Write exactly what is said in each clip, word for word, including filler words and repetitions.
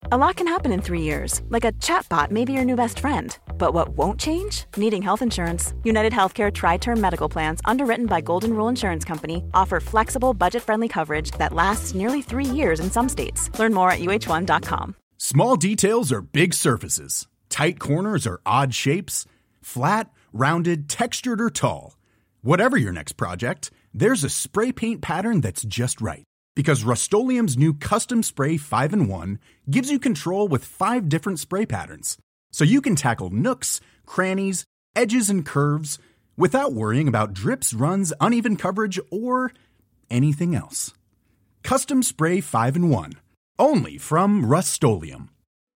A lot can happen in three years, like a chatbot may be your new best friend. But what won't change? Needing health insurance. United Healthcare Tri-Term Medical Plans, underwritten by Golden Rule Insurance Company, offer flexible, budget-friendly coverage that lasts nearly three years in some states. Learn more at U H one dot com. Small details are big surfaces. Tight corners are odd shapes. Flat, rounded, textured, or tall. Whatever your next project, there's a spray paint pattern that's just right. Because Rust-Oleum's new Custom Spray five in one gives you control with five different spray patterns. So you can tackle nooks, crannies, edges, and curves without worrying about drips, runs, uneven coverage, or anything else. Custom Spray five in one. Only from Rust-Oleum.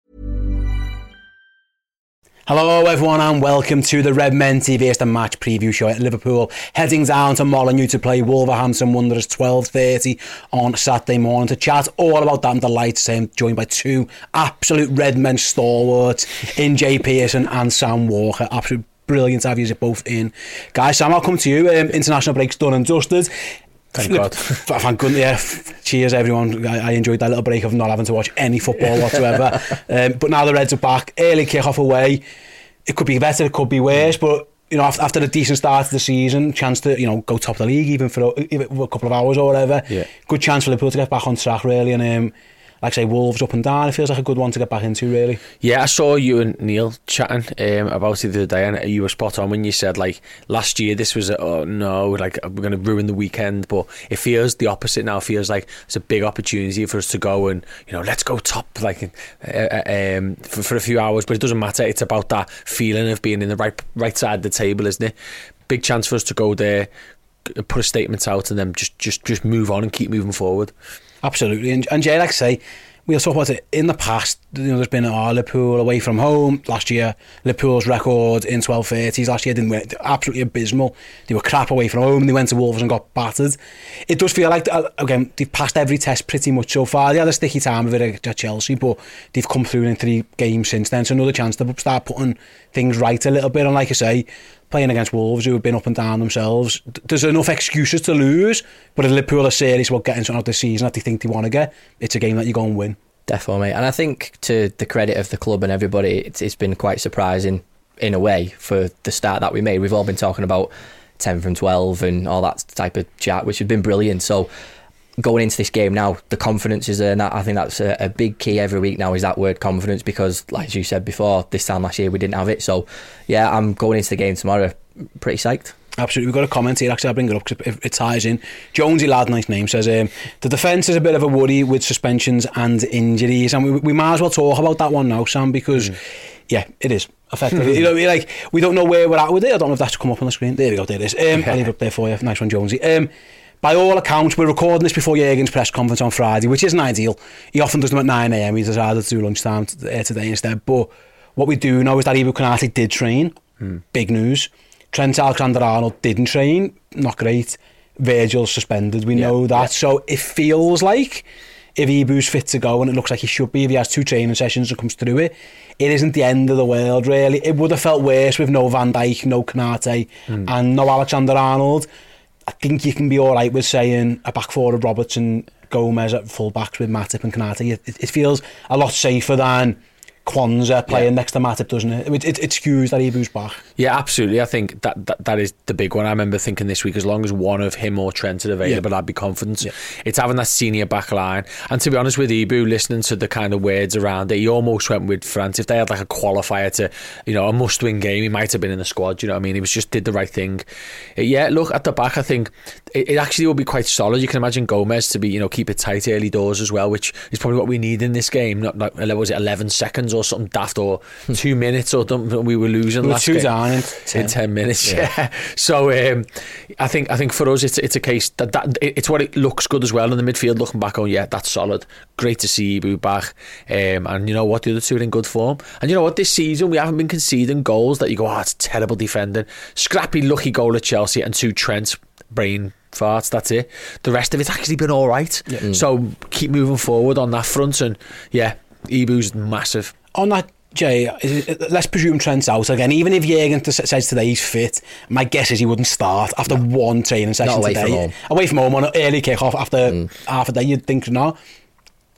Hello everyone and welcome to the Red Men T V. It's the match preview show at Liverpool, heading down to Molineux to play Wolverhampton Wanderers twelve thirty on Saturday morning. To chat all about that, I'm delighted to say I'm joined by two absolute Red Men stalwarts in Jay Pearson and Sam Walker. Absolute brilliant to have you both in. Guys, Sam, I'll come to you. Um, international break's done and dusted. Thank God. Thank goodness, yeah. Cheers, everyone. I, I enjoyed that little break of not having to watch any football whatsoever. um, but now the Reds are back. Early kick-off away. It could be better, it could be worse, but you know, after, after a decent start to the season, chance to you know go top of the league even for a, even for a couple of hours or whatever. Yeah. Good chance for Liverpool to get back on track, really, and um, like I say, Wolves up and down. It feels like a good one to get back into, really. Yeah, I saw you and Neil chatting um, about it the other day, and you were spot on when you said like last year this was a, oh no, like we're going to ruin the weekend, but it feels the opposite now. It feels like it's a big opportunity for us to go and you know let's go top like uh, um, for, for a few hours, but it doesn't matter. It's about that feeling of being in the right right side of the table, isn't it? Big chance for us to go there, put a statement out, and then just just just move on and keep moving forward. Absolutely. And, and Jay, like I say, we'll talk about it in the past. You know, there's been oh, Liverpool away from home last year. Liverpool's record in twelve thirties last year didn't win. Absolutely abysmal. They were crap away from home. They went to Wolves and got battered. It does feel like, again, they've passed every test pretty much so far. They had a sticky time of it at Chelsea, but they've come through in three games since then. So another chance to start putting things right a little bit. And like I say, playing against Wolves, who have been up and down themselves, there's enough excuses to lose, but if Liverpool are serious about getting something out this season that they think they want to get, it's a game that you go and win. Definitely, mate. And I think to the credit of the club and everybody, it's, it's been quite surprising in a way for the start that we made. We've all been talking about ten from twelve and all that type of chat, which has been brilliant. So going into this game now, the confidence is there, and I think that's a, a big key every week now, is that word confidence, because like you said before, this time last year we didn't have it. So yeah, I'm going into the game tomorrow pretty psyched. Absolutely. We've got a comment here, actually I'll bring it up because it, it ties in. Jonesy lad, nice name, says um, the defence is a bit of a worry with suspensions and injuries, and we, we might as well talk about that one now, Sam, because mm. yeah, it is effectively you know, like we don't know where we're at with it. I don't know if that's come up on the screen. There we go, there it is. um, I'll leave it up there for you. Nice one, Jonesy. um, By all accounts, we're recording this before Jurgen's press conference on Friday, which isn't ideal. He often does them at nine a m. He decided to do lunchtime today instead. But what we do know is that Ibou Konaté did train. Mm. Big news. Trent Alexander-Arnold didn't train. Not great. Virgil's suspended. We yeah, know that. Yeah. So it feels like if Ibou's fit to go, and it looks like he should be if he has two training sessions and comes through it, it isn't the end of the world, really. It would have felt worse with no Van Dijk, no Konaté, mm. and no Alexander-Arnold. I think you can be all right with saying a back four of Robertson, Gomez at full backs with Matip and Konaté. It, it feels a lot safer than Kwanzaa playing yeah. next to Matip, doesn't it? It, it, it skews that Ibou's back. Yeah, absolutely. I think that, that that is the big one. I remember thinking this week, as long as one of him or Trent are available, yeah. I'd be confident. Yeah. It's having that senior back line. And to be honest with Ibou, listening to the kind of words around it, he almost went with France. If they had like a qualifier to, you know, a must-win game, he might have been in the squad. You know what I mean? He was just did the right thing. Yeah, look, at the back, I think it, it actually will be quite solid. You can imagine Gomez to be, you know, keep it tight early doors as well, which is probably what we need in this game. Not, not was it eleven seconds or something daft, or two minutes or something we were losing we were last two game. down in ten. in ten minutes. Yeah. yeah. So um, I think I think for us it's it's a case that, that it's what it looks good as well in the midfield. Looking back on, yeah, that's solid. Great to see Ibou back, um, and you know what, the other two are in good form. And you know what, this season we haven't been conceding goals that you go, oh, it's terrible defending. Scrappy lucky goal at Chelsea and two Trent brain farts, that's it. The rest of it's actually been all right. Yeah. Mm. So keep moving forward on that front, and yeah, Ibou's massive. On that, Jay, let's presume Trent's out again. Even if Jurgen says today he's fit, my guess is he wouldn't start after no. one training session Not away today. From home. Away from home on an early kick-off after mm. half a day, you'd think, no.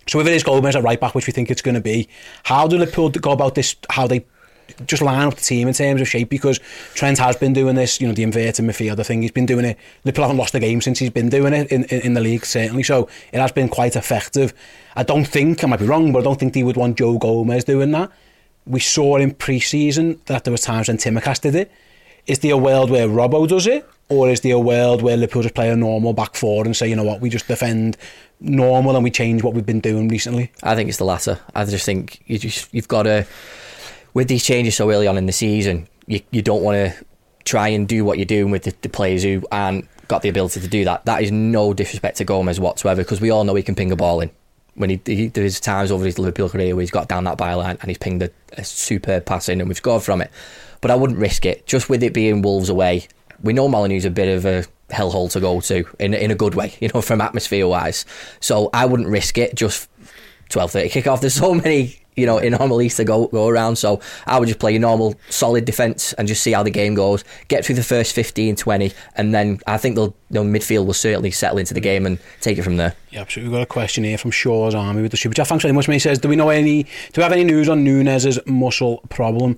So if it is Gomez at right back, which we think it's going to be, how do Liverpool go about this? How they just line up the team in terms of shape? Because Trent has been doing this, you know, the inverted midfielder thing. He's been doing it. Liverpool haven't lost a game since he's been doing it in, in, in the league, certainly. So it has been quite effective. I don't think, I might be wrong, but I don't think they would want Joe Gomez doing that. We saw in pre-season that there was times when Tsimikas did it. Is there a world where Robbo does it? Or is there a world where Liverpool just play a normal back four and say, you know what, we just defend normal and we change what we've been doing recently? I think it's the latter. I just think you just, you've got to, with these changes so early on in the season, you, you don't want to try and do what you're doing with the, the players who aren't got the ability to do that. That is no disrespect to Gomez whatsoever, because we all know he can ping a ball in. When he, he there's times over his Liverpool career where he's got down that byline and he's pinged a, a superb pass in and we've scored from it. But I wouldn't risk it, just with it being Wolves away. We know Molineu's a bit of a hellhole to go to in in a good way, you know, from atmosphere wise. So I wouldn't risk it. Just twelve thirty kick-off. There's so many, you know, anomalies to go go around. So I would just play a normal, solid defence and just see how the game goes. Get through the first fifteen, twenty, and then I think they'll, you know, midfield will certainly settle into the game and take it from there. Yeah, absolutely. We've got a question here from Shaw's Army with the Super Chat. Thanks very much, mate. He says, do we know any? Do we have any news on Nunez's muscle problem?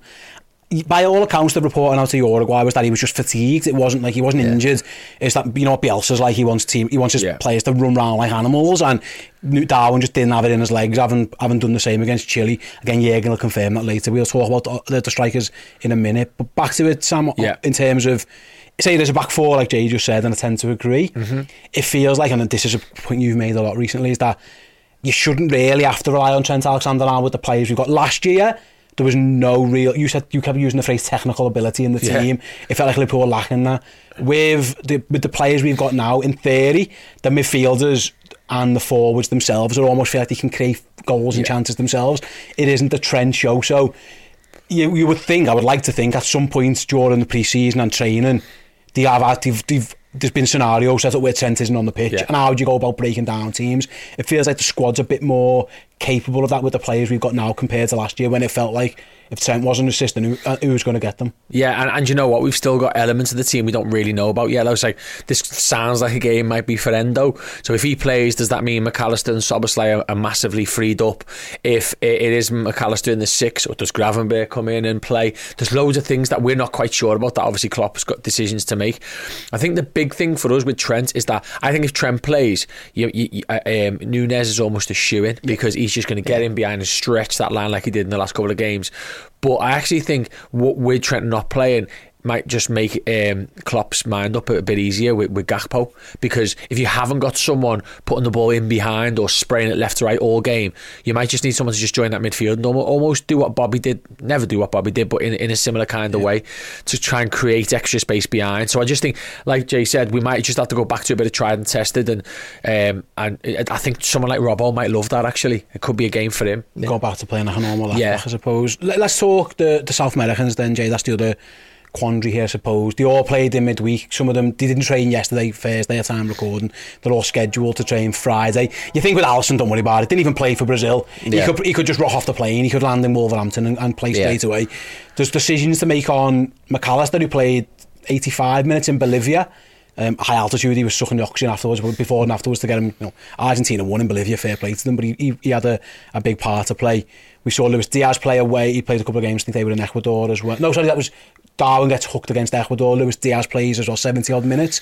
By all accounts, the reporting out to Uruguay was that he was just fatigued. It wasn't like he wasn't yeah. injured. It's that, you know, Bielsa's like, he wants team, he wants his yeah. players to run around like animals, and Darwin just didn't have it in his legs. Haven't haven't done the same against Chile. Again, Jürgen will confirm that later. We'll talk about the, the strikers in a minute. But back to it, Sam. Yeah. In terms of, say there's a back four, like Jay just said, and I tend to agree. Mm-hmm. It feels like, and this is a point you've made a lot recently, is that you shouldn't really have to rely on Trent Alexander-Arnold with the players we've got. Last year, there was no real, you said, you kept using the phrase technical ability in the team. Yeah. It felt like Liverpool were lacking that. With the with the players we've got now, in theory, the midfielders and the forwards themselves are almost feel like they can create goals and yeah. chances themselves. It isn't the Trent show. So you, you would think, I would like to think, at some point during the pre-season and training, they have, they've, they've, there's been scenarios set up where Trent isn't on the pitch. Yeah. And how do you go about breaking down teams? It feels like the squad's a bit more capable of that with the players we've got now compared to last year, when it felt like if Trent wasn't assistant, who, uh, who was going to get them? Yeah, and, and you know what? We've still got elements of the team we don't really know about yet. I was like, this sounds like a game might be for Endo. So if he plays, does that mean McAllister and Szoboszlai are, are massively freed up? If it, it is McAllister in the six, or does Gravenberch come in and play? There's loads of things that we're not quite sure about that obviously Klopp's got decisions to make. I think the big thing for us with Trent is that I think if Trent plays, you, you, um, Nunez is almost a shoo-in, because he's just going to get in behind and stretch that line like he did in the last couple of games. But I actually think what with Trent not playing might just make um, Klopp's mind up a bit easier with, with Gakpo, because if you haven't got someone putting the ball in behind or spraying it left to right all game, you might just need someone to just join that midfield and almost do what Bobby did, never do what Bobby did, but in, in a similar kind of yeah. way, to try and create extra space behind. So I just think, like Jay said, we might just have to go back to a bit of tried and tested, and um, and I think someone like Robbo might love that. Actually, it could be a game for him. Yeah. Go back to playing like a normal left yeah. back, I suppose. Let's talk the, the South Americans then, Jay. That's the other quandary here, I suppose. They all played in midweek. Some of them, they didn't train yesterday, Thursday at time recording. They're all scheduled to train Friday. You think with Alisson, don't worry about it. Didn't even play for Brazil. Yeah. He could he could just rock off the plane. He could land in Wolverhampton and, and play straight yeah. away. There's decisions to make on McAllister, who played eighty-five minutes in Bolivia. Um, high altitude, he was sucking the oxygen afterwards, before and afterwards to get him. You know, Argentina won in Bolivia, fair play to them, but he, he, he had a, a big part to play. We saw Luis Diaz play away. He played a couple of games. I think they were in Ecuador as well. No, sorry, that was Darwin gets hooked against Ecuador. Luis Diaz plays as well, seventy odd minutes.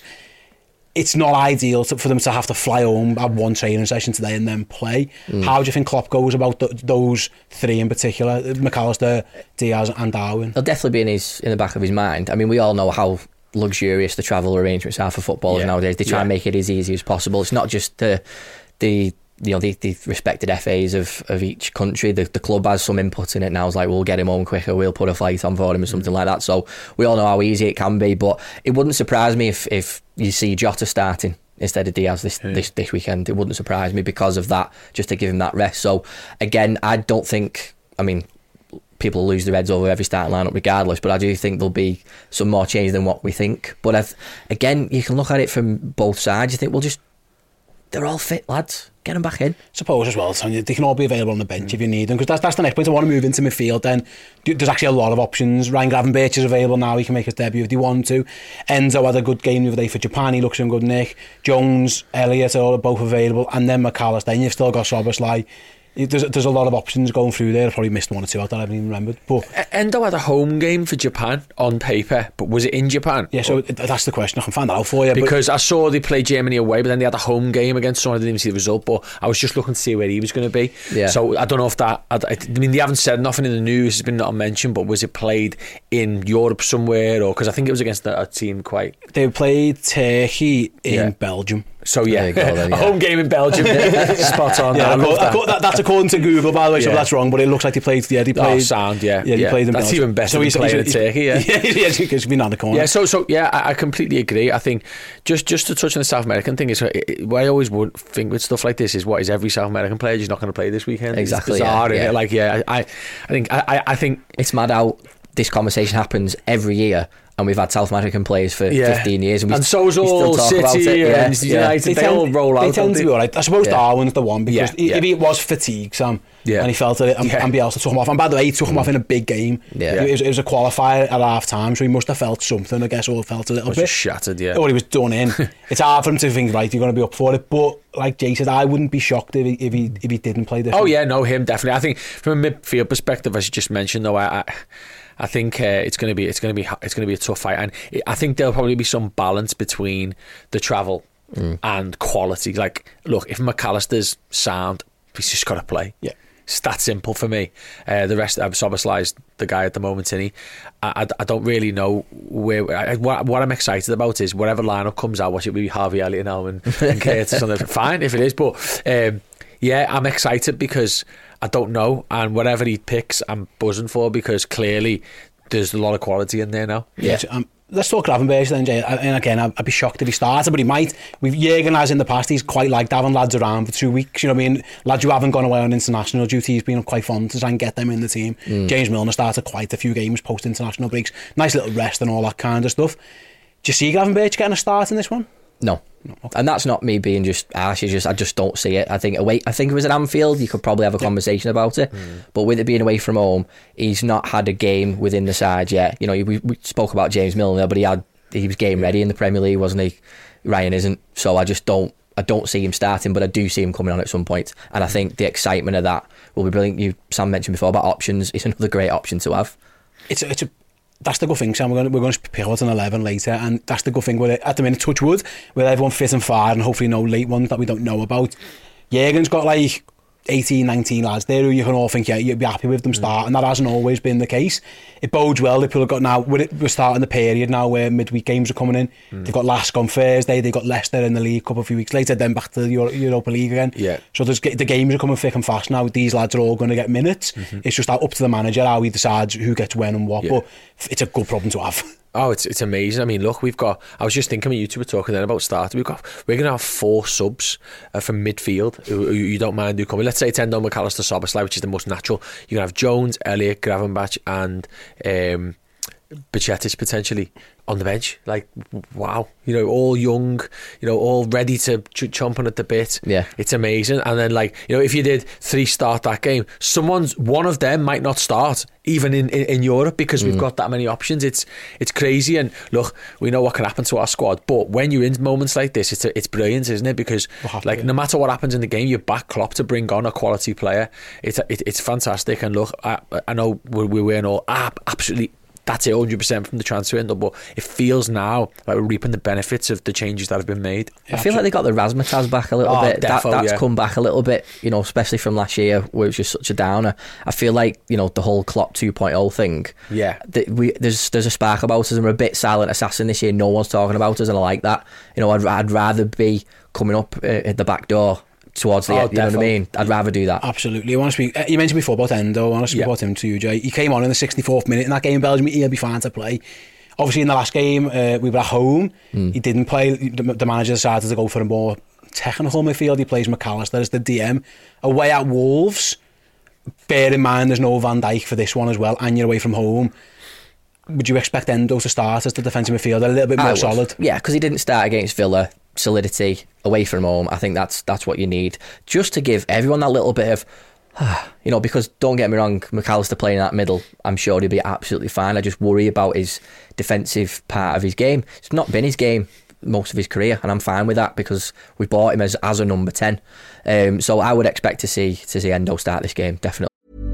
It's not ideal to, for them to have to fly home, have one training session today and then play. Mm. How do you think Klopp goes about th- those three in particular, McAllister, Diaz and Darwin? They'll definitely be in his in the back of his mind. I mean, we all know how luxurious the travel arrangements are for footballers yeah. nowadays. They try yeah. and make it as easy as possible. It's not just the the you know the, the respected F As of, of each country. The, the club has some input in it now. It's like, we'll get him home quicker, we'll put a flight on for him or something like that. So we all know how easy it can be, but it wouldn't surprise me if, if you see Jota starting instead of Diaz this, yeah. this this weekend. It wouldn't surprise me because of that, just to give him that rest. So again, I don't think, I mean, people lose their heads over every starting lineup regardless, but I do think there'll be some more change than what we think. But I've, again, you can look at it from both sides. You think, well, just they're all fit lads. Get them back in. Suppose as well, so they can all be available on the bench mm. if you need them, because that's, that's the next point. I want to move into midfield then. There's actually a lot of options. Ryan Gravenberch is available now, he can make his debut if he want to. Enzo had a good game the other day for Japan, he looks in good nick. Jones, Elliott are all both available, and then McAllister. Then you've still got Szoboszlai. There's, there's a lot of options going through there. I probably missed one or two out that I haven't even remembered. But Endo had a home game for Japan on paper, but was it in Japan? Yeah, so it, that's the question. I can find that out for you. Because I saw they play Germany away, but then they had a home game against someone. I didn't even see the result, but I was just looking to see where he was going to be. Yeah. So I don't know if that... I, I mean, they haven't said nothing in the news. It's been not mentioned, but was it played in Europe somewhere? Or because I think it was against a, a team quite... They played Turkey in yeah. Belgium. So yeah, go, then, yeah. a home game in Belgium, spot on. Yeah, I love that. that, that's according to Google, by the way. So yeah. that's wrong, but it looks like they played. Yeah, they played. Oh, sound. Yeah, yeah, they yeah. played in That's Belgium. even better so than he's, playing he's, in Turkey. Yeah, yeah, yeah, because we've been on the corner. Yeah, so so yeah, I, I completely agree. I think just just to touch on the South American thing is what I always would think with stuff like this is what is every South American player just not going to play this weekend? Exactly. It's bizarre, yeah, isn't yeah. it? Like yeah, I I think I I think it's mad how this conversation happens every year. And we've had South American players for yeah. fifteen years, and, we, and so's we all still talk City about it. Yeah, and yeah. United. They, they tend, all roll they out. Tend to be all right. I suppose yeah. Darwin's the one because yeah, yeah. if he was fatigue, Sam, yeah. and he felt it, and, yeah. and Bielsa took him off. And by the way, he took him off in a big game. Yeah. It, was, it was a qualifier at half time, so he must have felt something. I guess, or felt a little was bit just shattered. Yeah, or he was done in. It's hard for him to think, right, you're going to be up for it, but like Jay said, I wouldn't be shocked if he if he, if he didn't play this. Oh one. yeah, no, him definitely. I think from a midfield perspective, as you just mentioned, though, I. I I think uh, it's going to be it's going to be it's going to be a tough fight, and it, I think there'll probably be some balance between the travel mm. and quality. Like, look, if McAllister's sound, he's just got to play. Yeah, it's that simple for me. Uh, the rest, of Szoboszlai's the guy at the moment, and he, I, I, I don't really know where. I, what, what I'm excited about is whatever lineup comes out. Watch it be Harvey Elliott now and, and Curtis on the fine if it is, but. Um, Yeah, I'm excited because I don't know, and whatever he picks, I'm buzzing for because clearly there's a lot of quality in there now. Yeah. yeah. Um, let's talk Gravenberch then, Jay. And again, I'd, I'd be shocked if he started, but he might. We've Jürgen has in the past. He's quite liked having lads around for two weeks. You know what I mean? Lads who haven't gone away on international duty. He's been quite fond to try and get them in the team. Mm. James Milner started quite a few games post international breaks. Nice little rest and all that kind of stuff. Do you see Gravenberch getting a start in this one? No. No, okay. And that's not me being just harsh. It's just I just don't see it. I think away. I think if it was at Anfield, you could probably have a yeah. conversation about it. Mm. But with it being away from home, he's not had a game within the side yet. You know, we, we spoke about James Milner, but he had he was game ready in the Premier League, wasn't he? Ryan isn't. So I just don't. I don't see him starting, but I do see him coming on at some point. And I think the excitement of that will be brilliant. You Sam mentioned before about options. It's another great option to have. It's a, it's a. That's the good thing, Sam. We're going to, we're going to pick out an eleven later, and that's the good thing with it. At the minute, touch wood, with everyone fit and far, and hopefully no late ones that we don't know about. Jürgen's got like eighteen, nineteen lads there who you can all think, yeah, you'd be happy with them start, and that hasn't always been the case. It bodes well that people have got now, we're, we're starting the period now where midweek games are coming in. Mm. They've got Lask on Thursday, they've got Leicester in the league a couple of few weeks later, then back to the Euro- Europa League again. Yeah. So there's, the games are coming thick and fast now. These lads are all going to get minutes. Mm-hmm. It's just up to the manager how he decides who gets when and what, yeah. but it's a good problem to have. Oh, it's it's amazing. I mean, look, we've got. I was just thinking when you two were talking then about starting. We've got. We're going to have four subs uh, from midfield who, who you don't mind who coming. Let's say Endo, McAllister, Szoboszlai, which is the most natural. You're going to have Jones, Elliott, Gravenberch, and um, Bajcetic potentially on the bench. Like, wow, you know, all young, you know, all ready to ch- chomping at the bit. Yeah, it's amazing. And then, like, you know, if you did three start that game, someone's one of them might not start even in, in, in Europe because mm. we've got that many options. It's it's crazy. And look, we know what can happen to our squad, but when you're in moments like this, it's a, it's brilliant, isn't it? Because like no matter what happens in the game, you back Klopp to bring on a quality player. It's it, it's fantastic. And look, I, I know we we weren't all ah, absolutely. That's it, one hundred percent from the transfer window, but it feels now like we're reaping the benefits of the changes that have been made. I feel like they got the Razzmatazz back a little oh, bit. Defo, that, that's yeah. come back a little bit, you know, especially from last year where it was just such a downer. I feel like, you know, the whole Klopp two point oh thing. Yeah. The, we, there's there's a spark about us, and we're a bit silent assassin this year. No one's talking about us, and I like that. You know, I'd, I'd rather be coming up uh, at the back door towards the oh, end, you know what I mean? I'd rather do that. Absolutely. I want to speak, you mentioned before about Endo. I want to speak yeah. about him to you, Jay. He came on in the sixty-fourth minute in that game in Belgium. He'll be fine to play. Obviously, in the last game, uh, we were at home. Mm. He didn't play. The, the manager decided to go for a more technical midfield. He plays McAllister as the D M. Away at Wolves, bear in mind there's no Van Dijk for this one as well, and you're away from home. Would you expect Endo to start as the defensive midfielder, a little bit more solid? Yeah, because he didn't start against Villa. solidity away from home. I think that's that's what you need, just to give everyone that little bit of, you know, because don't get me wrong, McAllister playing that middle, I'm sure he'll be absolutely fine. I just worry about his defensive part of his game. It's not been his game most of his career, and I'm fine with that because we bought him as, as a number ten. Um, so I would expect to see to see Endo start this game, definitely.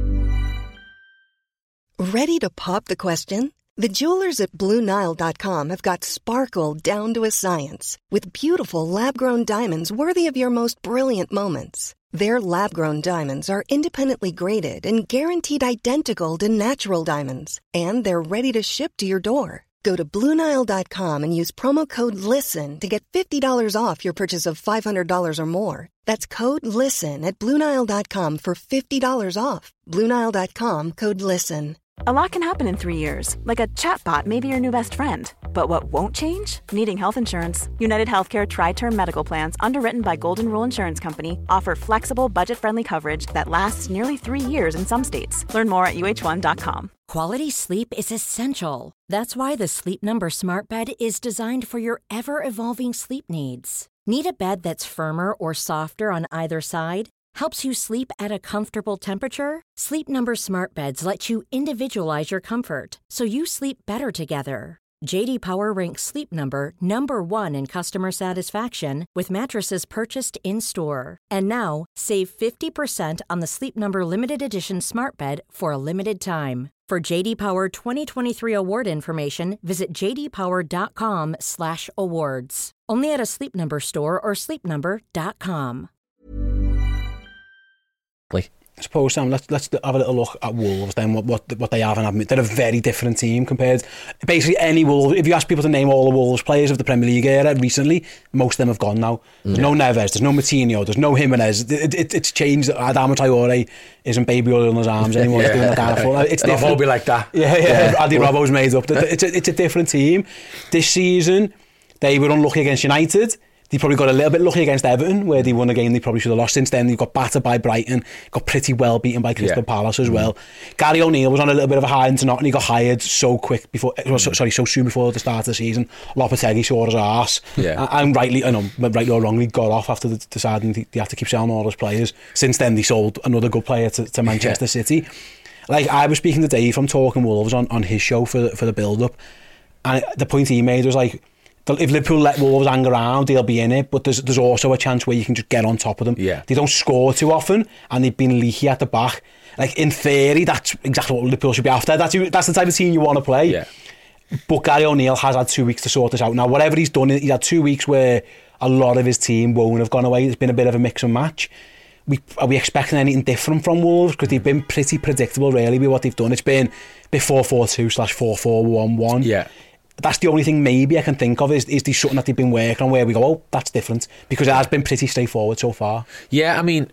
Ready to pop the question? The jewelers at Blue Nile dot com have got sparkle down to a science with beautiful lab-grown diamonds worthy of your most brilliant moments. Their lab-grown diamonds are independently graded and guaranteed identical to natural diamonds, and they're ready to ship to your door. Go to Blue Nile dot com and use promo code LISTEN to get fifty dollars off your purchase of five hundred dollars or more. That's code LISTEN at Blue Nile dot com for fifty dollars off. Blue Nile dot com, code LISTEN. A lot can happen in three years, like a chatbot may be your new best friend. But what won't change? Needing health insurance. United Healthcare Tri-Term Medical Plans, underwritten by Golden Rule Insurance Company, offer flexible, budget-friendly coverage that lasts nearly three years in some states. Learn more at U H one dot com. Quality sleep is essential. That's why the Sleep Number Smart Bed is designed for your ever-evolving sleep needs. Need a bed that's firmer or softer on either side? Helps you sleep at a comfortable temperature? Sleep Number Smart Beds let you individualize your comfort, so you sleep better together. J D Power ranks Sleep Number number one in customer satisfaction with mattresses purchased in-store. And now, save fifty percent on the Sleep Number Limited Edition Smart Bed for a limited time. For J D Power twenty twenty-three award information, visit j d power dot com slash awards. Only at a Sleep Number store or sleep number dot com. I suppose, Sam, let's let's have a little look at Wolves then, what what, what they have and haven't. They're a very different team compared basically any Wolves. If you ask people to name all the Wolves players of the Premier League era recently, most of them have gone now. There's yeah. no Neves, there's no Moutinho, there's no Jimenez. It, it, it's changed. Adama Traore isn't baby oil in his arms anymore. yeah. He's doing that kind of It's different. They'll all be like that. Yeah, yeah. yeah. Adi Robbo's made up. It's a, it's a different team. This season, they were unlucky against United. They probably got a little bit lucky against Everton, where they won a game they probably should have lost. Since then, they got battered by Brighton, got pretty well beaten by Crystal yeah. Palace as mm. well. Gary O'Neill was on a little bit of a high into Nottingham. He got hired so quick before, mm. so, sorry, so soon before the start of the season. Lopetegui saw his arse, yeah. and rightly, I know, rightly or wrongly, got off after the, deciding they, they had to keep selling all his players. Since then, they sold another good player to, to Manchester yeah. City. Like I was speaking to Dave from Talking Wolves on, on his show for for the build up, and the point he made was like, if Liverpool let Wolves hang around, they'll be in it, but there's there's also a chance where you can just get on top of them. Yeah. They don't score too often, and they've been leaky at the back. Like, in theory, that's exactly what Liverpool should be after. That's, that's the type of team you want to play. Yeah. But Gary O'Neill has had two weeks to sort this out. Now, whatever he's done, he's had two weeks where a lot of his team won't have gone away. It's been a bit of a mix and match. We, are we expecting anything different from Wolves? Because they've been pretty predictable, really, with what they've done. It's been four four two slash four four one one. Yeah. That's the only thing maybe I can think of is, is there something that they've been working on where we go, oh, that's different, because it has been pretty straightforward so far. Yeah, I mean,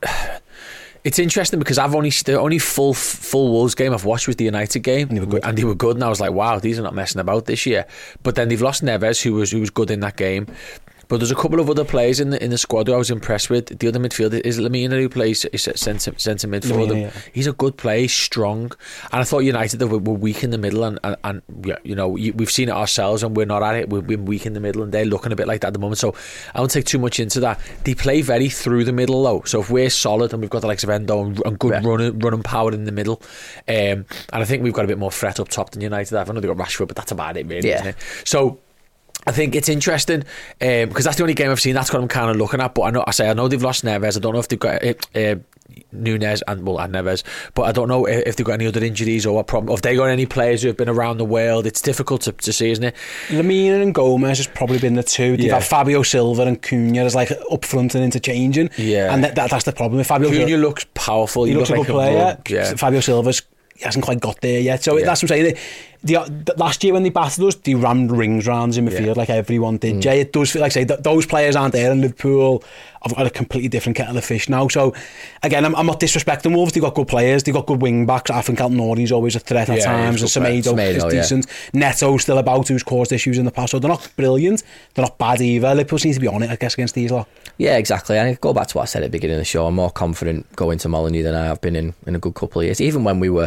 it's interesting because I've only the only full full Wolves game I've watched was the United game, and they were good. And they were good, and I was like, wow, these are not messing about this year. But then they've lost Neves, who was who was good in that game. But there's a couple of other players in the in the squad who I was impressed with. The other midfielder is Lamina, who plays centre centre mid for them. Yeah. He's a good player, he's strong. And I thought United were, were weak in the middle, and, and, and you know, we've seen it ourselves, and we're not at it. We've been weak in the middle, and they're looking a bit like that at the moment. So I won't take too much into that. They play very through the middle, though. So if we're solid and we've got the likes of Endo and, and good yeah. running running power in the middle, um, and I think we've got a bit more threat up top than United have. I know they've got Rashford, but that's about it, really, yeah. isn't it? So I think it's interesting um, because that's the only game I've seen. That's what I'm kind of looking at. But I know I say I know they've lost Neves. I don't know if they've got uh, uh, Nunez and well and Neves, but I don't know if they've got any other injuries or what problem. If they got any players who have been around the world, it's difficult to, to see, isn't it? Lamina and Gomez has probably been the two. They've yeah. had Fabio Silva and Cunha as like up front and interchanging. Yeah, and that, that, that's the problem. If Fabio Cunha Sil- looks powerful. He, he looks like a good player. Yeah. Fabio Silva's he hasn't quite got there yet. So yeah. that's what I'm saying. The, the, last year when they battered us, they ran rings rounds in midfield yeah. like everyone did. Mm. Jay, it does feel like I say th- those players aren't there, and Liverpool have got a completely different kettle of fish now. So again, I'm, I'm not disrespecting Wolves. They've got good players. They've got good wing backs. I think Alnori's always a threat at yeah, times, and Semedo is decent. Yeah. Neto's still about, who's caused issues in the past. So they're not brilliant. They're not bad either. Liverpool seems to be on it, I guess, against these lot. Yeah, exactly. And I go back to what I said at the beginning of the show. I'm more confident going to Molineux than I have been in, in a good couple of years. Even when we were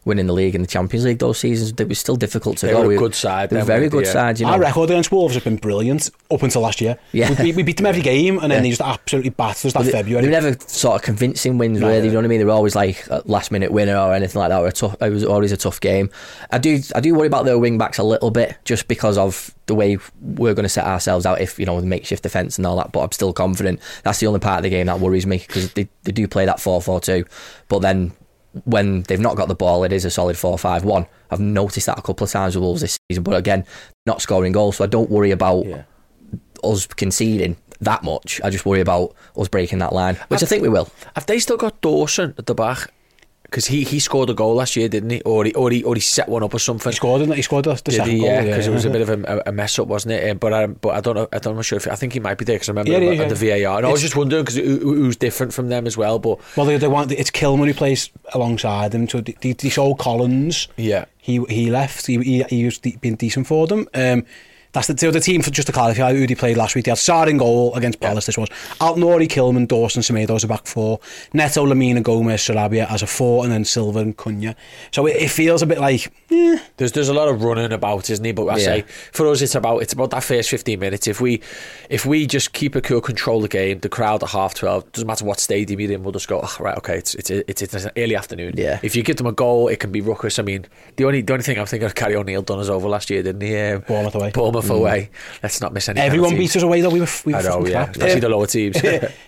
winning the league and the Champions League those seasons. It was still difficult to they go. They were a we, good side. They were a very good yeah. side. You know? Our record against Wolves has been brilliant up until last year. Yeah. We, we beat them every game, and then yeah. they just absolutely battered us that they, February. They were never sort of convincing wins, no, really. yeah. You know what I mean? They were always like a last minute winner or anything like that. Or a tough, it was always a tough game. I do, I do worry about their wing backs a little bit, just because of the way we're going to set ourselves out. If you know, with makeshift defence and all that, but I'm still confident. That's the only part of the game that worries me, because they, they do play that four four two, but then when they've not got the ball, it is a solid four five one. I've noticed that a couple of times with Wolves this season, but again, not scoring goals, so I don't worry about yeah. us conceding that much. I just worry about us breaking that line, which have, I think we will. Have they still got Dawson at the back? Because he, he scored a goal last year, didn't he? Or he or he, or he set one up or something. He scored, didn't he? He scored the, the Did second he? goal. Yeah, because yeah. it was a bit of a, a mess up, wasn't it? Um, but I, but I don't know. I don't know sure if I think he might be there, because I remember yeah, him yeah, at yeah. the V A R. And I was just wondering because who, who's different from them as well. But well, they, they want it's Kilman who plays alongside him. So they, they sold Collins. Yeah, he he left. He he, he was de- been decent for them. Um, That's the, so the team, for just to clarify, who they played last week. They had Sarr in goal against Palace, yeah. this was. Altnori, Kilman, Dawson, Semedo as a back four. Neto, Lamina, Gomez, Sarabia as a four, and then Silva and Cunha. So it, it feels a bit like, eh. There's there's a lot of running about, isn't he? But I yeah. say, for us, it's about it's about that first fifteen minutes. If we if we just keep a cool, control the game, the crowd at half twelve, doesn't matter what stadium you're in, we'll just go, oh, right, okay, it's it's it's, it's an early afternoon. Yeah. If you give them a goal, it can be ruckus. I mean, the only the only thing I'm thinking of, Gary O'Neill done us over last year, didn't he? Um, Bournemouth away. Bournemouth mm. away. Let's not miss any. Everyone penalties. beat us away though. We were. We were I know, yeah. Especially um, the lower teams.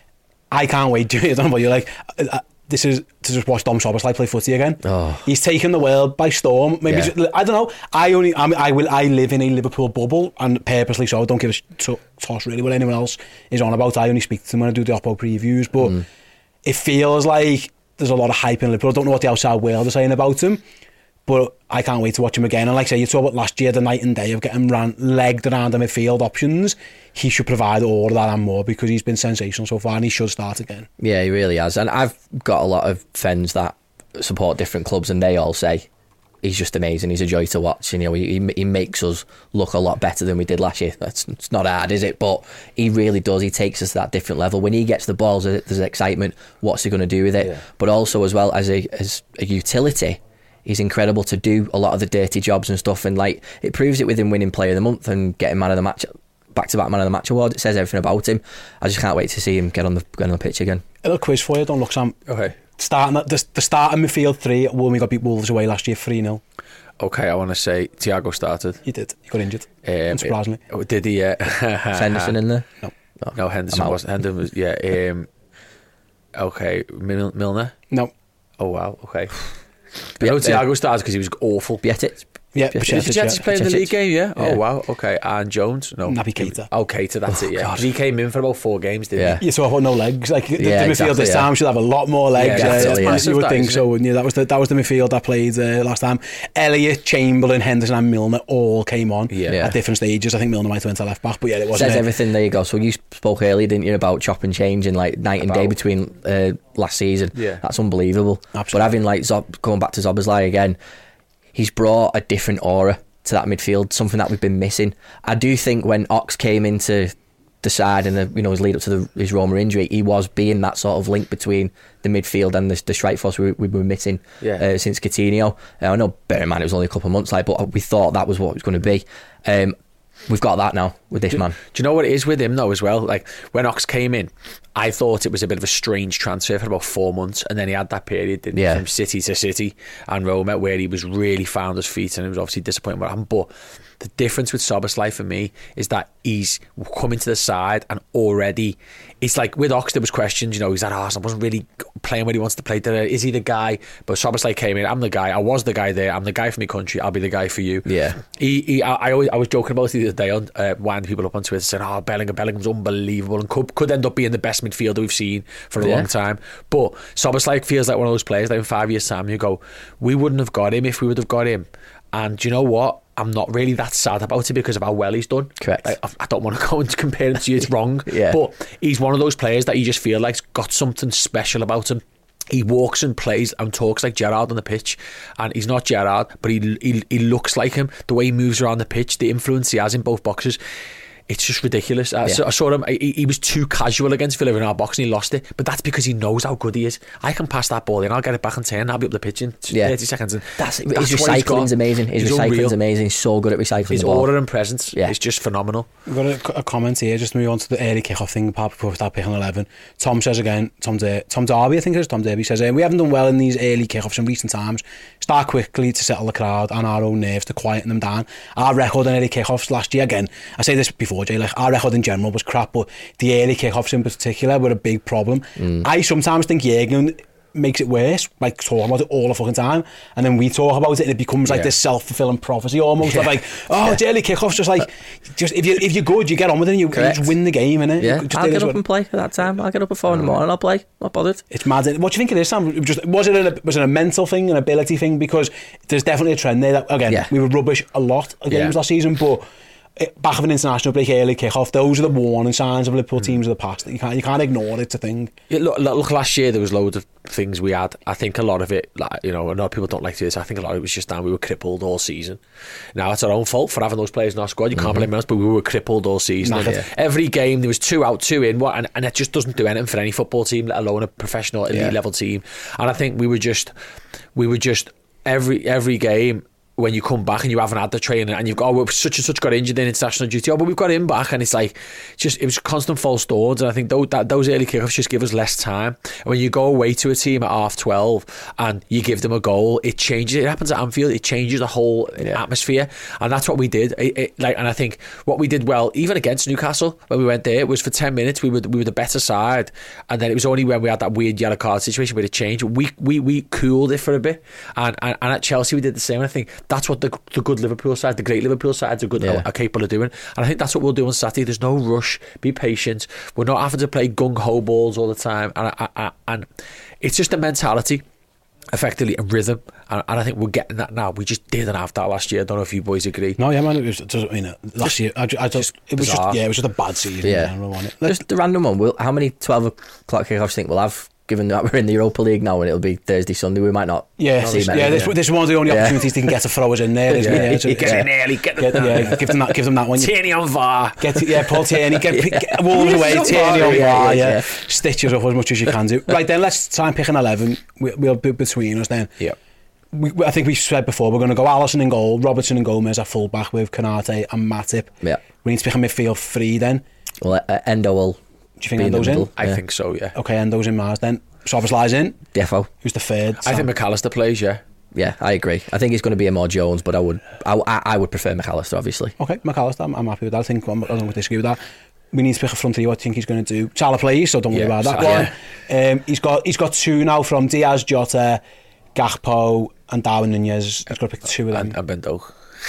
I can't wait. I don't know, but you're like, uh, this is to just watch Dom Szoboszlai play footy again. Oh. He's taken the world by storm. Maybe Yeah. just, I don't know. I only. I, mean, I will. I live in a Liverpool bubble, and purposely so. I don't give a sh- toss really what anyone else is on about. I only speak to them when I do the Oppo previews. But mm. it feels like there's a lot of hype in Liverpool. I don't know what the outside world is saying about him. But I can't wait to watch him again. And like I say, you talk about last year, the night and day of getting ran, legged around the midfield options. He should provide all of that and more, because he's been sensational so far, and he should start again. Yeah, he really has. And I've got a lot of friends that support different clubs, and they all say he's just amazing. He's a joy to watch. You know, he he makes us look a lot better than we did last year. That's it's not hard, is it? But he really does. He takes us to that different level. When he gets the balls, there's excitement. What's he going to do with it? Yeah. But also, as well as a as a utility, he's incredible to do a lot of the dirty jobs and stuff, and like it proves it with him winning Player of the Month and getting Man of the Match, back-to-back Man of the Match award. It says everything about him. I just can't wait to see him get on the get on the pitch again. A little quiz for you. Don't look, Sam. Okay. Starting at the, the starting midfield three when we got beat Wolves away last year, three nil. Okay, I want to say Thiago started. He did. He got injured. Um, Unsurprisingly. It, did he? Uh, Henderson in there? No. No, no Henderson wasn't. Henderson was. Yeah. Um, okay, Mil- Milner. No. Oh wow. Okay. I know Thiago started because he was awful. Bietic. Yeah, Did Bietic play in the league game? Yeah? yeah. Oh wow, okay. And Jones? No. Naby Keita. Oh, Keita, that's oh, it, yeah. God. He came in for about four games, didn't yeah. he? You saw about no legs. Like, the, yeah, the midfield exactly, this yeah. time should have a lot more legs. Yeah, uh, exactly, yeah. massive, You would that, think so, it? wouldn't you? That was the, that was the midfield that played uh, last time. Elliott, Chamberlain, Henderson and Milner all came on yeah. at different stages. I think Milner might have went to left back, but yeah, it wasn't Says it. everything, there you go. So you spoke earlier, didn't you, about chop and change and like night and About- day between uh, last season. Yeah. That's unbelievable. Absolutely. But having like Zob, going back to Szoboszlai again, he's brought a different aura to that midfield, something that we've been missing. I do think when Ox came into the side and the, you know, his lead up to the, his Roma injury, he was being that sort of link between the midfield and the, the strike force we, we were missing Yeah. uh, since Coutinho. Uh, I know, bear in mind, it was only a couple of months like, but we thought that was what it was going to be. Um, we've got that now with this Do, man. do you know what it is with him though as well? Like when Ox came in, I thought it was a bit of a strange transfer for about four months, and then he had that period, didn't Yeah. he, from City to City and Roma, where he was really found his feet, and it was obviously disappointing what happened. But the difference with Szoboszlai for me is that he's coming to the side and already, it's like with Ox there was questions, you know, he's at Arsenal, wasn't really playing where he wants to play. Is he the guy? But Szoboszlai came in, I'm the guy, I was the guy there, I'm the guy for my country, I'll be the guy for you. Yeah. He, he I, I always I was joking about it the other day on uh, winding people up on Twitter saying, oh, Bellingham Bellingham's unbelievable and could, could end up being the best midfielder we've seen for a Yeah. long time. But Szoboszlai feels like one of those players that in five years time you go, we wouldn't have got him if we would have got him. And do you know what? I'm not really that sad about it because of how well he's done. Correct. Like, I, I don't want to go and compare him to you, it's wrong. Yeah. But he's one of those players that you just feel like's got something special about him. He walks and plays and talks like Gerrard on the pitch, and he's not Gerrard, but he, he he looks like him. The way he moves around the pitch, the influence he has in both boxes. It's just ridiculous. I, Yeah. saw, I saw him. He, he was too casual against Villa in our box, and he lost it. But that's because he knows how good he is. I can pass that ball in. I'll get it back in ten. I'll be up the pitch in Yeah. thirty seconds. And That's, that's his what he's got. recycling's amazing. His He's recycling's unreal. amazing. He's so good at recycling His the ball. order and presence Yeah. is just phenomenal. We've got a, a comment here, just to move on to the early kick-off thing, apart before we start picking eleven. Tom says again, Tom, Der- Tom Darby, I think it is, Tom Derby says, um, we haven't done well in these early kick-offs in recent times. Start quickly to settle the crowd and our own nerves to quieten them down. Our record in early kick-offs last year, again, I say this before, Jay, like, our record in general was crap, but the early kick-offs in particular were a big problem. Mm. I sometimes think Jürgen makes it worse, like talking about it all the fucking time, and then we talk about it and it becomes like yeah. this self-fulfilling prophecy almost, yeah. of like, oh, the early kick-offs, just like, just if, you, if you're good, you get on with it and you, you just win the game, innit? Yeah, just I'll get up and play at that time. I'll get up at four in the morning, I'll play, not bothered. It's mad. What do you think it is, Sam? It just, was, it a, was it a mental thing, an ability thing? Because there's definitely a trend there that, again, Yeah. we were rubbish a lot of games Yeah. last season, but it, back of an international break, early kick-off, those are the warning signs of Liverpool teams of the past. You can't, you can't ignore it, I think. Yeah, look, look, last year there was loads of things we had. I think a lot of it, like, you know, a lot of people don't like to do this. I think a lot of it was just down. We were crippled all season. Now it's our own fault for having those players in our squad. You can't blame us, but we were crippled all season. Knackered. And every game there was two out, two in, what, and, and it just doesn't do anything for any football team, let alone a professional elite Yeah. level team. And I think we were just, we were just every every game. When you come back and you haven't had the training and you've got, oh, we've such and such got injured in international duty, oh, but we've got him back, and it's like, just, it was constant false dawns. And I think those, that, those early kickoffs just give us less time. And when you go away to a team at half twelve and you give them a goal, it changes. It happens at Anfield. It changes the whole Yeah. atmosphere, and that's what we did. It, it, like, and I think what we did well, even against Newcastle when we went there, was for ten minutes we were we were the better side, and then it was only when we had that weird yellow card situation where it changed. We we we cooled it for a bit, and and, and at Chelsea we did the same. And I think that's what the the good Liverpool side, the great Liverpool sides are good, Yeah. are, are capable of doing, and I think that's what we'll do on Saturday. There's no rush. Be patient. We're not having to play gung ho balls all the time, and I, I, and it's just a mentality, effectively a rhythm, and, and I think we're getting that now. We just didn't have that last year. I don't know if you boys agree. No, yeah, man, it was just, you know, last year, I, ju- I just, it was bizarre. just, yeah, it was just a bad season. Yeah. in general, wasn't it? Let's- Just the random one. Will, how many twelve o'clock kickoffs do you think we'll have, given that we're in the Europa League now and it'll be Thursday, Sunday? We might not Yeah, see this, many. yeah, this, yeah. this is one of the only Yeah. opportunities they can get to throw us in there. Isn't Yeah. it? Yeah, so- Get yeah. in early, get Get, them yeah, give them that, give them that one. You- Tierney on V A R. Get, yeah, Paul Tierney, get, get Wolves away, so Tierney far, on yeah, bar, yeah, yeah, yeah. stitch us up as much as you can do. Right then, let's try and pick an eleven. We, we'll be between us then. Yeah. We, I think we said before, we're going to go Alisson in goal, Robertson and Gomez at full back with Konate and Matip. Yeah. We need to pick a midfield three then. Well, uh, Endo will. Do you think be in the Endo's in? middle. I Yeah. think so, yeah. Okay, Endo's in Mars then. Szoboszlai's in. Defo. Who's the third? I think McAllister plays, yeah. Yeah, I agree. I think it's going to be a more Jones, but I would, I, I, I would prefer McAllister, obviously. Okay, McAllister, I'm, I'm happy with that. I think I'm, I don't disagree with that. We need to pick a front three. What do you think he's going to do? Salah plays, so don't worry Yeah, about that Salah, one. Um, he's got he's got two now from Diaz, Jota, Gakpo, and Darwin Nunez. He's got to pick two of them. And, and Bendo.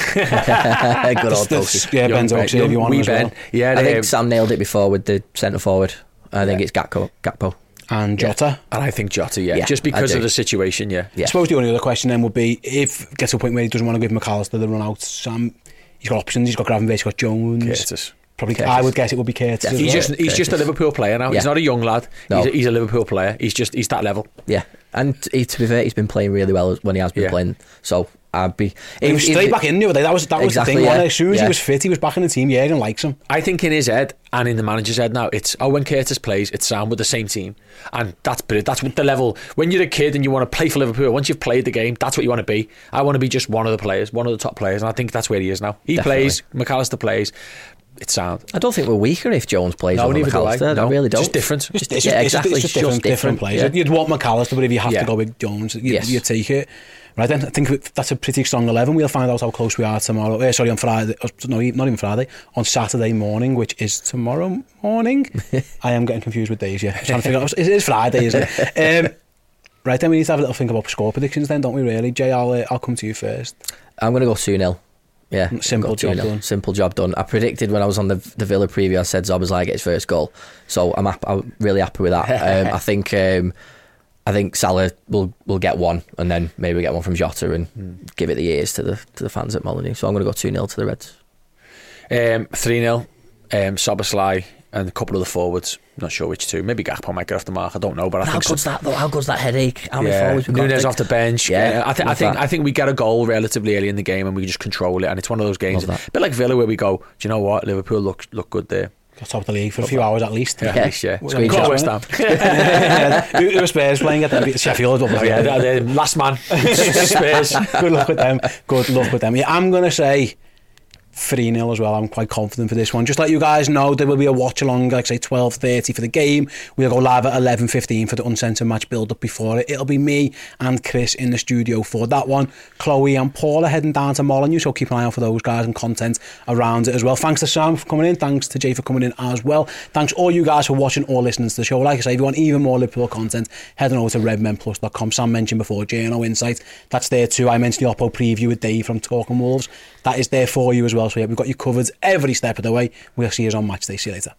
Good old That's- Doki. yeah, Young Ben's Ben, Oaks, yeah, if you young want wee him as Ben. well. Yeah, I think um, Sam nailed it before with the centre forward. I think it's Gakpo. Gakpo. And Jota. And I think Jota, yeah. Yeah, Just I because do. of the situation, yeah. Yeah. I suppose the only other question then would be, if it gets to a point where he doesn't want to give McAllister the run out, Sam, he's got options. He's got Gravenberch, he's got Jones. Curtis. Probably, Curtis. I would guess it would be Curtis as Definitely. He's well. just he's just a Liverpool player now. He's Yeah. not a young lad. No. He's, a, he's a Liverpool player. He's just he's that level. Yeah. And he, to be fair, he's been playing really well when he has been Yeah. playing. So I'd be. He was straight back in the other day. That was, that was Exactly, the thing. yeah. wasn't it? As soon as Yeah. he was fit, he was back in the team. Yeah, and likes him. I think in his head and in the manager's head now, it's oh, when Curtis plays, it's Sam with the same team, and that's brilliant. That's what the level. When you're a kid and you want to play for Liverpool, once you've played the game, that's what you want to be. I want to be just one of the players, one of the top players, and I think that's where he is now. He Definitely. plays. McAllister plays. It's sound. I don't think we're weaker if Jones plays No, over neither do I. McAllister. No, I really don't. just different. Just, it's yeah, just, exactly. It's just, different, Just different different, players. yeah. You'd want McAllister, but if you have Yeah. to go with Jones, you'd, Yes. you'd take it. Right then, I think that's a pretty strong eleven. We'll find out how close we are tomorrow. Eh, sorry, on Friday. uh, No, not even Friday. On Saturday morning, which is tomorrow morning. I am getting confused with days. Yeah, I'm trying to figure out. It is Friday, isn't it? Um, right then, we need to have a little think about score predictions. Then, don't we? Really, Jay, I'll uh, I'll come to you first. I'm going to go two nil. Yeah, Simple I've got job two nil. done. Simple job done. I predicted when I was on the the Villa preview, I said Szoboszlai gets first goal, so I'm hap- I'm really happy with that. um, I think um, I think Salah will will get one, and then maybe get one from Jota and Hmm. give it the ears to the to the fans at Molineux. So I'm going to go two nil to the Reds. Um, three nil. Um, Szoboszlai. and a couple of the forwards. Not sure which two. Maybe Gakpo might get off the mark. I don't know, but I How think good's so. that though? How good's that headache? How many Yeah, forwards we got? Nunes off the bench. Yeah, Yeah, I, th- I love think that. I think we get a goal relatively early in the game and we just control it. And it's one of those games, Love that. a bit like Villa, where we go, do you know what? Liverpool look look good there. Got top of the league for a few hours at least. Yeah, Yeah. at least, yeah. Screenshot. Of course, West Ham. Who who were Spurs playing at the Sheffield? Oh, yeah, they're- they're last man. Spurs. Good luck with them. Good luck with them. Yeah, I'm going to say three nil as well. I'm quite confident for this one. Just let you guys know, there will be a watch along, like say twelve thirty for the game. We'll go live at eleven fifteen for the Uncensored match build up before it. It'll be me and Chris in the studio for that one. Chloe and Paul are heading down to Molineux, so keep an eye out for those guys and content around it as well. Thanks to Sam for coming in. Thanks to Jay for coming in as well. Thanks all you guys for watching or listening to the show. Like I say, if you want even more Liverpool content, head on over to red men plus dot com. Sam mentioned before J N O Insight. That's there too. I mentioned the Oppo preview with Dave from Talking Wolves. That is there for you as well. So yeah, we've got you covered every step of the way. We'll see you on match day. See you later.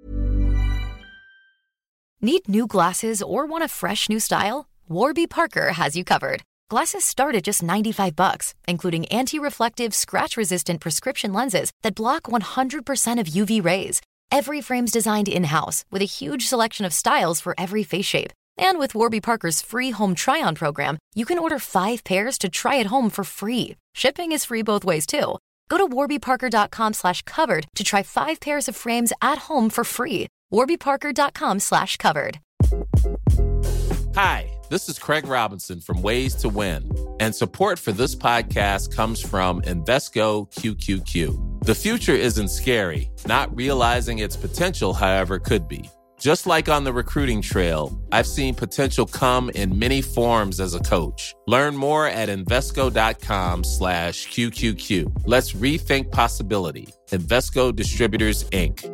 Need new glasses or want a fresh new style? Warby Parker has you covered. Glasses start at just ninety-five bucks, including anti-reflective, scratch-resistant prescription lenses that block one hundred percent of U V rays. Every frame's designed in-house with a huge selection of styles for every face shape. And with Warby Parker's free home try-on program, you can order five pairs to try at home for free. Shipping is free both ways, too. Go to warbyparker.com slash covered to try five pairs of frames at home for free. warbyparker.com slash covered. Hi, this is Craig Robinson from Ways to Win, and support for this podcast comes from Invesco Q Q Q. The future isn't scary. Not realizing its potential, however, could be. Just like on the recruiting trail, I've seen potential come in many forms as a coach. Learn more at Invesco.com slash QQQ. Let's rethink possibility. Invesco Distributors, Incorporated.